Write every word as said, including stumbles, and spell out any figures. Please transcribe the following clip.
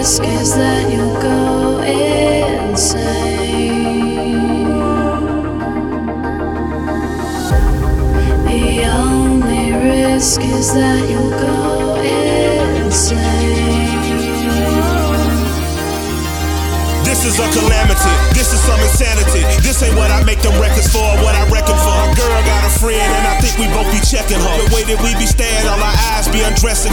risk is that you'll go insane. The only risk is that you'll go insane. This is a calamity, this is some insanity. This ain't what I make them records for, what I reckon for. My girl got a friend and I think we both be checking her. The way that we be staring, all our eyes be undressing.